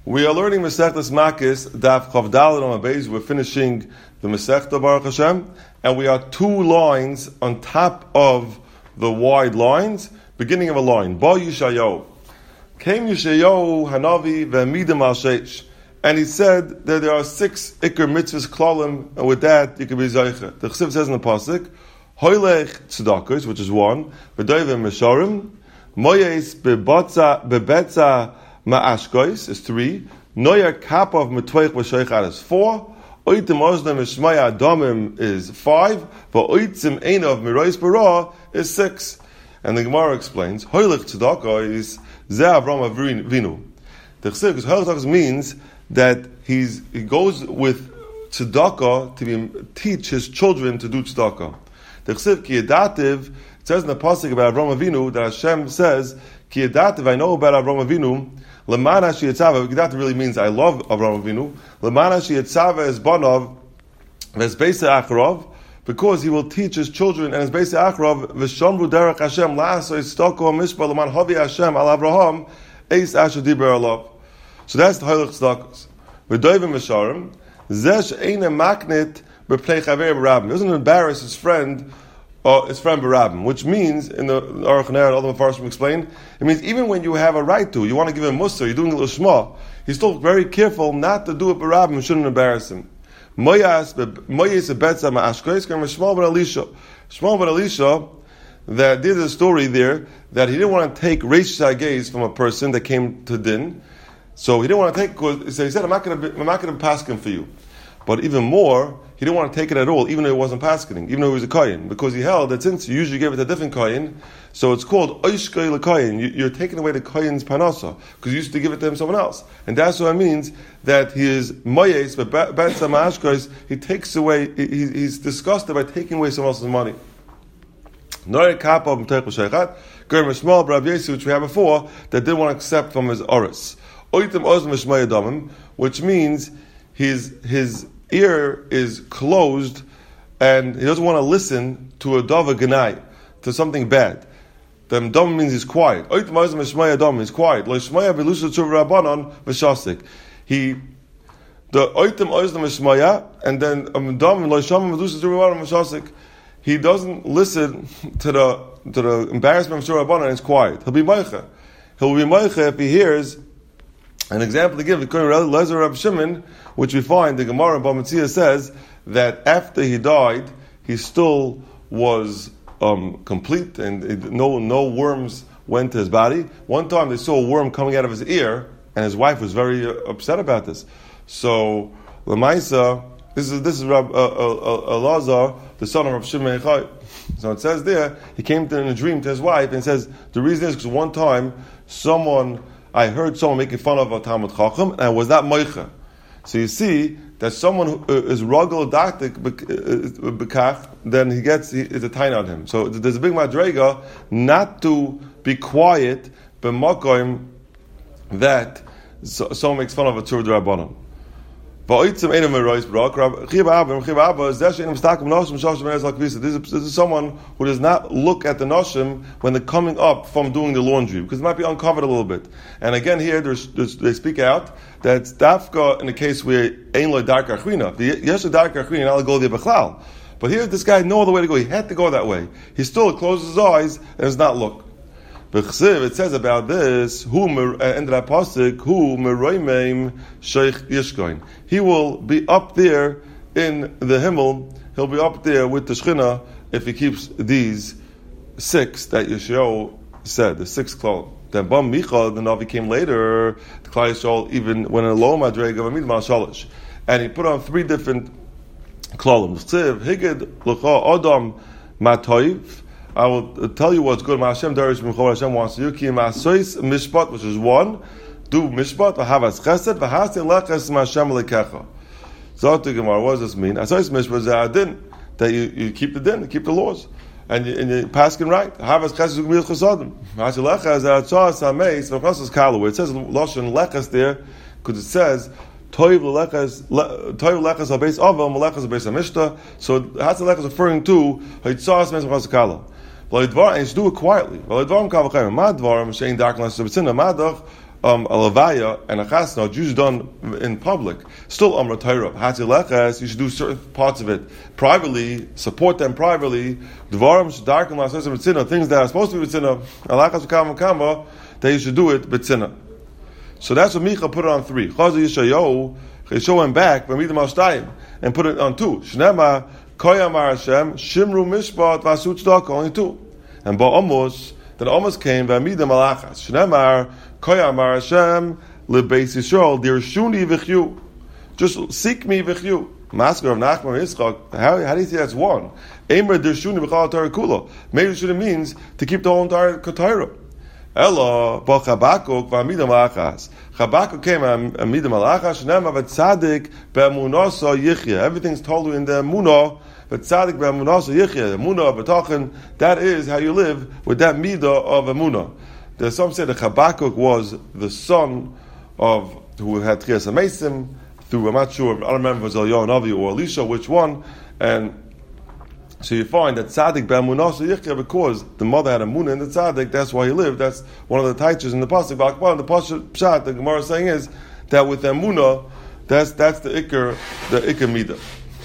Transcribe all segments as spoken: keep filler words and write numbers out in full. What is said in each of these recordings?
We are learning Masechtas Makis, Daf Chav Daled on Beis. We're finishing the Masechta Baruch Hashem, and we are two lines on top of the wide lines, beginning of a line. Ba Yishayahu. Came Yishayahu Hanavi ve'amidim al sheish. And he said that there are six Iker mitzvahs klalim, and with that you can be Zaycha. The Chesiv says in the Pasuk, Hoylech tzedakos, which is one, V'doivim mesharim, Moyes bebetza ma'ashkois is three, Noyer kapav metoich v'shoichat is four, Oitim oznem mishmaya adamim is five, but Oitim einav mirois bara is six. And the Gemara explains, Hoylech tzedakah is Ze Avram Avinu. The Chesiv, because Hoylech tzedakah means that he's he goes with tzedakah to be, teach his children to do tzedakah. The Chesiv ki yedativ, it says in the pasuk about Avram Avinu that Hashem says ki yedativ, I know about Avram Avinu. Lemana sheyetzava, yedativ really means I love Avram Avinu. Lemana sheyetzava is banav ves beisa acharov, because he will teach his children and his beisa acharov v'shomru derech Hashem la'asoi tzedakah mishpah leman havi Hashem al Avraham eis asher diber alav. So that's the Hoylech tzedakos. V'doivim mesharim zesh eina maknit b'pnei chaver b'rabim. He doesn't embarrass his friend, or his friend b'rabim, which means in the Aruch Ner and all the Mefarshim explain, it means even when you have a right to, you want to give him mussar, you're doing a little shema, he's still very careful not to do it b'rabim. You shouldn't embarrass him. Moyas moyes betza ma'ashkois kam Shmuel ben Elisha. Shmuel ben Elisha, that did a story there that he didn't want to take reish gaze from a person that came to din. So he didn't want to take, because he said, I'm not going to be, I'm not going to paskin for you. But even more, he didn't want to take it at all, even though he wasn't paskining, even though he was a kohen, because he held that since you usually give it to a different kohen, so it's called oishkei l'kohen. You're taking away the kohen's panasa, because you used to give it to him someone else. And that's what it means that he is moyes, but betzah ma'ashkos, he takes away, he, he's disgusted by taking away someone else's money. Noyer kapah b'teich b'sheichat, Germ Shmuel b'Rav Yossi, which we had before, that didn't want to accept from his oris. Which means his his ear is closed and he doesn't want to listen to a dava ganai, to something bad. The dam means he's quiet. He's quiet. He the oitim oizna mishmaya and then um dam lo he doesn't listen to the to the embarrassment of Surah Rabbanan and he's quiet. He'll be meicha. He'll be meicha if he hears. An example to give, according to Lezer Rab Shimon, which we find, the Gemara in Bamitzia says that after he died, he still was um, complete and it, no no worms went to his body. One time they saw a worm coming out of his ear, and his wife was very uh, upset about this. So, Lamaisa, this is this is Rab uh, uh, Elazar, the son of Rab Shimon Echai. So it says there, he came to, in a dream to his wife and says, the reason is because one time someone I heard someone making fun of a Talmud Chacham, and I was not moicha. So you see that someone who is ragul daktik bekach, then he gets he, it's a tain on him. So there's a big madrega not to be quiet b'makom that so, someone makes fun of a tzur d'rabbanan. This is, this is someone who does not look at the noshim when they're coming up from doing the laundry, because it might be uncovered a little bit. And again here, there's, there's, they speak out that it's dafka in the case where ein lo dark achrina. Yes, a dark achrina, I'll go there b'chlal. But here, this guy had no other way to go. He had to go that way. He still closes his eyes and does not look. It says about this, who and that pasuk, who meroimeim sheikh yishkoin. He will be up there in the Himmel. He'll be up there with the Shechina if he keeps these six that Yeshayahu said, the six klal. Then Bam Micha, the Navi came later. The Klal Yisrael even went in a low madrega of Amid Mashalish, and he put on three different klalim. Tzib higed l'cha adam matoiv. I will tell you what's good. Hashem Darish Mechol Hashem wants you. Ki Masois Mishpat, which is one. Do Mishpat, V'havas Chesed, V'hasi Leches Mashem Lekecha. So to Gemara, what does this mean? Asois Mishpat is a din, that you, you keep the din, you keep the laws. And you, and you paskin right. Havas Chesed Gmil Chesadim. V'hasi Leches, Atzah Sameis, V'chosas Kalu. Where it says Lashon Leches there, because it says, Toiv Leches, Toiv Leches HaBeis Avam, Leches HaBeis HaMishta. So Hasi Leches is referring to, Hitzah Sameis V'chosas Kalu. And you should do it quietly. um, a levaya and a chasna, Jews done in public. Still Amr Torah. Hatzileches, you should do certain parts of it privately, support them privately. Dvarim sh'darkim la'asos b'tzina, things that are supposed to be b'tzina, alachas v'kama kama, that you should do it b'tzina. So that's what Micha put it on three. Chazi Yishayahu, Yishayahu went back, B'midim al-shtayim, and put it on two. Shnema, Koyamar Hashem, Shimru Mishpat, Vasut Tzedakah, only two. And Ba'amos, then Amos came, B'midim al-achas. Shnemar, Koyamar Hashem, L'beis Yisrael, Dirshuni v'chyu. Just seek me v'chyu. Masker of Nachman Yitzchak, how, how do you see that's one? Eimer Dirshuni v'chal Torah kula. Maybe it means to keep the whole entire Torah. Ella, but Chabakuk v'amidam alachas. Chabakuk came amidam alachas. Shnema v'tzadik be'emunasa yichya. Everything's told you in the emunah. V'tzadik be'emunasa yichya. The emunah v'tachin. That is how you live with that midah of emunah. There's some say that Chabakuk was the son of who had Tchias HaMeisim through, I'm not sure, I don't remember if it was Eliyahu Navi or Elisha, which one, and so you find that tzaddik be'emunah yichya, because the mother had a munah in the tzaddik, that's why he lived. That's one of the taichas in the pasuk. The pasuk pshat, the Gemara is saying is that with emunah, that's that's the ikar, the ikar midah.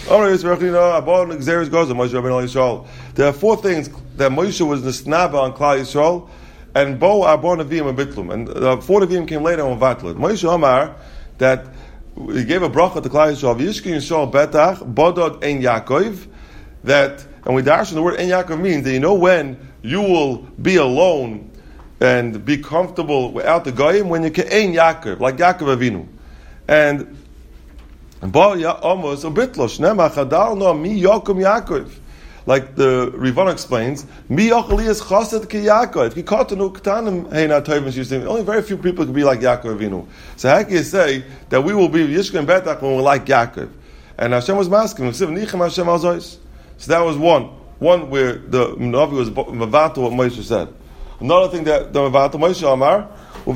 There are four things that Moshe was nisnaba on Klal Yisrael, and bo arbor neviim and bitlum, and uh, four neviim came later on vatlet. Moshe Amar that he gave a bracha to Klal Yisrael. V'yishkin Yisrael betach bodod ein Yaakov. That, and we dash the word En Yaakov means that you know when you will be alone and be comfortable without the goyim, when you can En Yaakov, like Yaakov Avinu. And Ba Amos a bitlosh nema chadal no mi Yaakov Yaakov. Like the Rivon explains, mi Yachalias chased ki Yaakov. Ki katanu ktanim heina tovim shiyusim. Only very few people can be like Yaakov Avinu. So how can you say that we will be Yishkin Betach when we're like Yaakov? And Hashem was masking him. Nichem Hashem alzois. So that was one. One where the Navi was Mavato what Moshe said. Another thing that the Mavato Moshe Amar,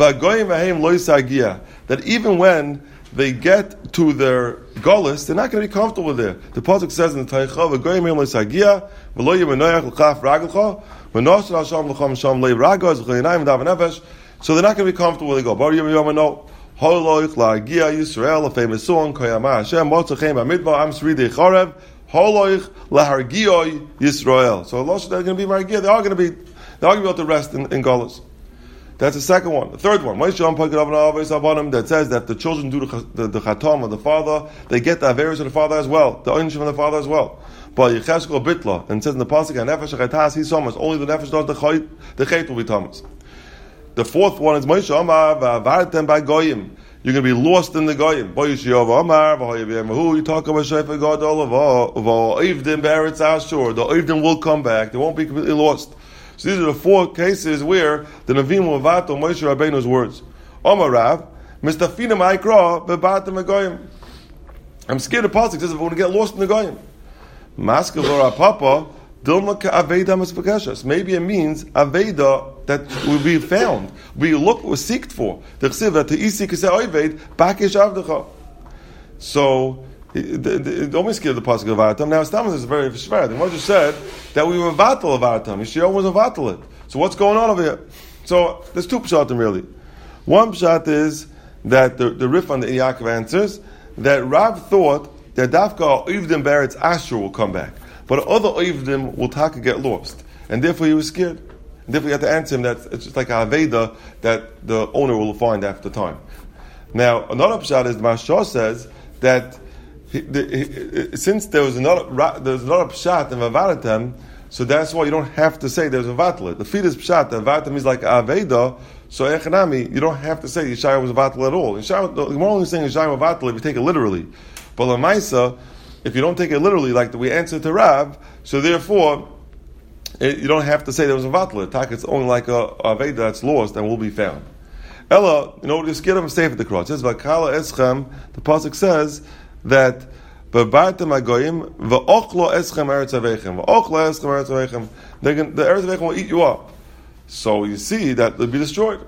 that even when they get to their gullus, they're not going to be comfortable there. The pasuk says in the Taicha, so they're not going to be comfortable where they go. Yisrael, a famous song, Holoich lahargiyoi Yisrael. So Allah they're going to be margiyah. They are going to be. They are going to be able to rest in, in Galus. That's the second one. The third one. That says that the children do the, the, the chatam of the father. They get the averis of the father as well. The only of the father as well. But Yecheskel bitla, and it says in the pasuk, nefesh achetas he Thomas. Only the nefesh does the chayt. The chayt will be Thomas. The fourth one is Moshe Amar v'avartem by goyim. You're going to be lost in the goyim. You talk about Shefet Gadol Oivdim Beretz Ashur. The Oivdim will come back. They won't be completely lost. So these are the four cases where the Navim will vato Moshe Rabbeinu's words. Omar Rav, Mistafina Ma'ikra bebatem goyim. I'm scared of politics. Says if we're going to get lost in the goyim. Maskavor Papa Dilma Aveda Mispakashas. Maybe it means Aveda that will be found, we look, we seeked for. The chsiva to isik is oived bakish avdecha. So it almost gives the pasuk of Avatam. Now Stamas is very shver. The Moshe said that we were vatal of Avatam. Yeshua was a vatal it. So what's going on over here? So there's two pshatim really. One pshat is that the, the Rif on the Yaakov answers that Rav thought that Dafka Oivdim Beretz Asher will come back, but other Oivdim will taka get lost, and therefore he was scared. And therefore you have to answer him that it's just like a Aveda that the owner will find after time. Now another pshat is the Mashal says that he, the, he, since there was another there's another pshat in Vavaratem, so that's why you don't have to say there's a vatlet. The fetus pshat that Vavaratem is like Aveda. So Echanami, you don't have to say Yeshaya was a vatal at all. Yeshaya, the Gemara only saying Yeshaya was a vatal if you take it literally. But Lamaisa, if you don't take it literally, like the, we answered to Rav, so therefore it, you don't have to say there was a vatal. It's only like a, a Veda that's lost and will be found. Ella, you know, just get them safe at the cross. It says Vakala Eschem. The pasuk says that Bebartem Agoyim Va'ochlo Eschem Eretz Avechem Va'ochlo Eschem Eretz Avechem. The Eretz Avechem will eat you up. So you see that they'll be destroyed.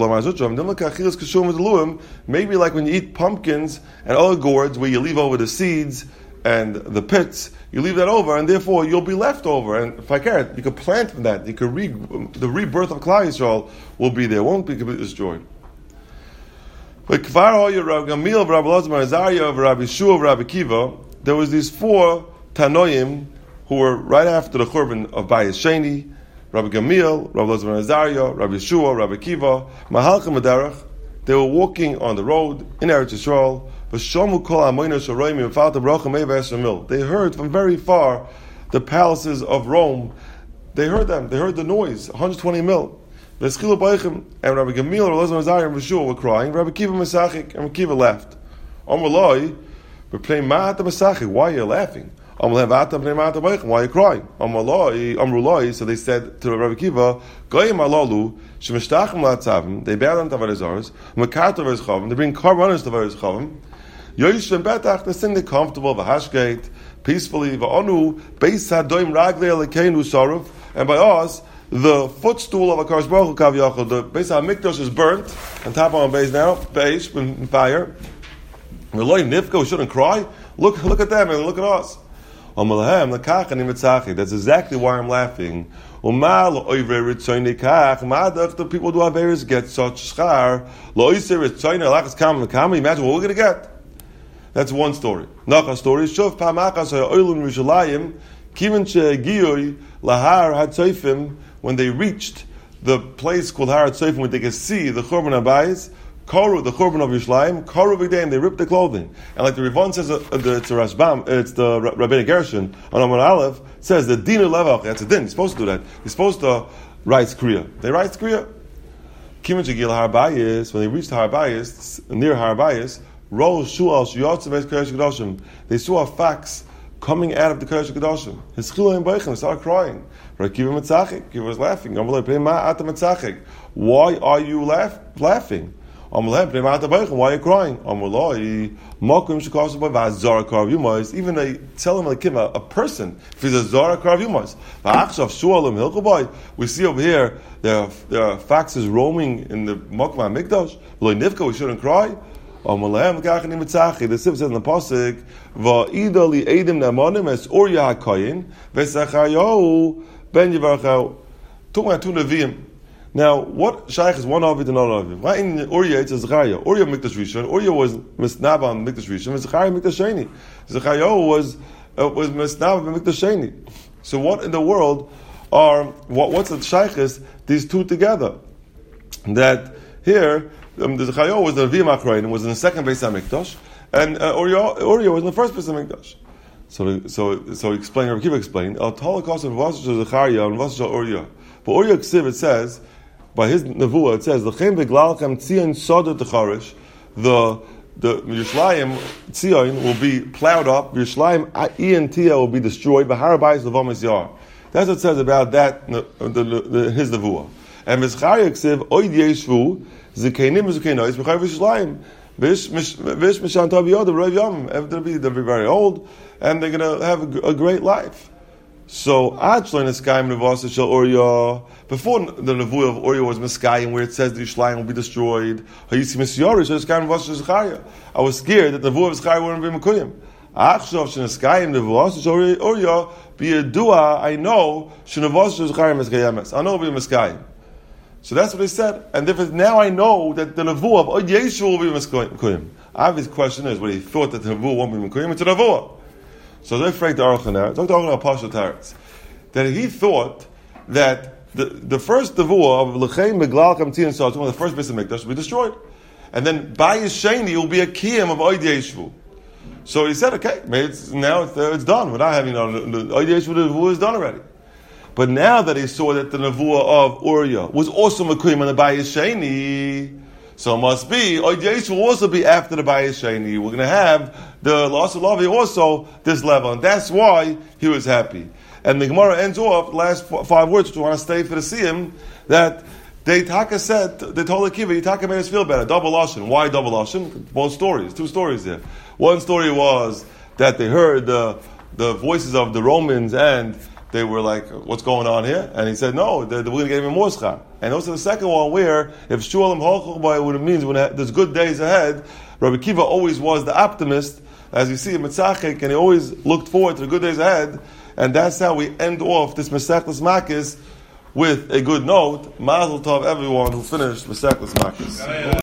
Maybe like when you eat pumpkins and other gourds where you leave over the seeds and the pits, you leave that over and therefore you'll be left over. And if I care, you could plant from that. You could re, the rebirth of Klal Yisrael will be there. It won't be completely destroyed. But Kfar Hoya, Rabbi Gamil, Rabbi Elazar, Azariah, Rabbi Shua, Rabbi Kiva, there was these four Tanoim who were right after the Churban of Bayis Sheni, Rabbi Gamil, Rabbi Elazar Azariah, Rabbi Shua, Rabbi Kiva, Mahalchim Adarach. They were walking on the road in Eretz Yisrael. They heard from very far the palaces of Rome. They heard them. They heard the noise, one hundred twenty mil. And Rabbi Gamil, Rabbi Elazar Azariah, and Rabbi Shua were crying. Rabbi Kiva Mesachik, and Rabbi Kiva laughed. Amalai, we're playing Ma'at Mesachik. Why are you laughing? Why are you crying? So they said to Rabbi Kiva, they bow down to Avodah Zarah, they bring korbanos to Avodah Zarah, they sing the comfortable, v'hashgate, peacefully, v'onu, beis hadoim raglei elekeinu saruf, and by us, the footstool of a Kadosh Baruch Hu Kav Yachol, the Beis HaMikdash is burnt, and top on base now, beis, in fire. We shouldn't cry. Look, look at them and look at us. That's exactly why I'm laughing. The people do Averis get such schar. Imagine what we're going to get. That's one story. Another story. When they reached the place called Har HaTzoifim, where they could see the Churban Abayis, Koru, the Churban of Yerushalayim, Koru B'Gdeim, they ripped the clothing. And like the Rivon says, uh, the, it's a Rashbam, it's the Rabbeinu Gershon, on Amar Aleph, says the Din Levach, that's a din, you're supposed to do that. You're supposed to write Kriya. They write Kriya. Kimin Shegil Har Bayis, when they reached Har Bayis, near Har Bayis, Ro Shual Shuyotzev Es Kodesh Kedoshim, they saw a fax coming out of the Kodesh Kedoshim. His Chilayim Beichim started crying. Kiva Metzachik, he was laughing. Why are you laugh, laughing? Why are you crying? Even they tell him like him, a, a person, if he's a Zara Karav Yumas. We see over here, there are, there are faxes roaming in the Mokum HaMikdash. We shouldn't cry. The Sif says in the Pasuk, Va'ida li Eidim Namanim es Urya HaKayin, V'Sachayahu Ben Yivarachau. Talking about two Nevi'im. Now, what Shaykh is one of it and another of it? Why in Uriah it's Zechariah? Uriah Mikdash Rishon. Uriah was Misnaba on Mikdash Rishon. And Zechariah Mikdash Sheni. Zechariah was uh, was Misnaba on Mikdash Sheni. So, what in the world are what? What's the Shaykh is these two together? That here um, the Zechariah was the Nevi'im Acharonim, was in the second Beis HaMikdash, and uh, Uriah, Uriah was in the first Beis HaMikdash. So, so, so explain. Rabbi Kiva explained. Al Holocaust of Vasha Zechariah and Vasha Uriah. But Uriah Ksiv it says. By his nevuah, it says, "L'chem beglalchem tzion soda techarish." The the Yerushalayim tzion will be plowed up. Yerushalayim ian tia will be destroyed. But Har HaBayis levamis yar. That's what it says about that. The, the, the, his nevuah. And Zechariah ksiv oid yeshvu zekeinim zekeinos b'chayv Yerushalayim vish vish mishan tav yod roiv yom. They'll be they'll be very old and they're going to have a, a great life. So, Achlo in the sky Nevasa shel Uriah. Before the nevuah of Uriah was Miskayim, where it says the Yerushalayim will be destroyed. Hayisi Misyorish shel sky Nevasa shel Zechariah. I was scared that the nevuah of Zechariah wouldn't be Mekuyim. Achshov shel Miskayim Nevasa shel Uriah be a dua. I know shel Nevasa shel Zechariah Miskayemes. I know it'll be Miskayim. So that's what they said. And if now I know that the nevuah of Od Yeshu will be Mekuyim. Obvious question is, what he thought that the nevuah won't be Mekuyim. It's a nevuah. So they're afraid to Aruch HaNer, Doctor Aruch HaPashut Teretz, that he thought that the, the first nevuah of L'chein Meglal Kam Tzion Sotzim, the first Beis HaMikdash, will be destroyed. And then Bayis Sheni will be a kiyum of Od Yeshvu. So he said, okay, maybe it's, now it's, uh, it's done. Without having, you know, the Od Yeshvu, the nevuah is done already. But now that he saw that the nevuah of Uriah was also Mekuyim on the Bayis Sheni, so it must be, Od Yeshvu will also be after the Bayis Sheni. We're going to have the loss of Lavi also this level. And that's why he was happy. And the Gemara ends off, the last five words, which we want to stay for the Siyum, that they Taka said, they told the Kiva, Taka made us feel better. Double Lashon. Why double Lashon? Both stories, two stories there. One story was that they heard the, the voices of the Romans and they were like, what's going on here? And he said, no, they're, they're going to get even more schar. And also the second one where, if Shualim Holchel, what it means when there's good days ahead, Rabbi Kiva always was the optimist, as you see in Mitzachik, and he always looked forward to the good days ahead, and that's how we end off this Masechtas Makis with a good note. Mazel Tov everyone who finished Masechtas Makis.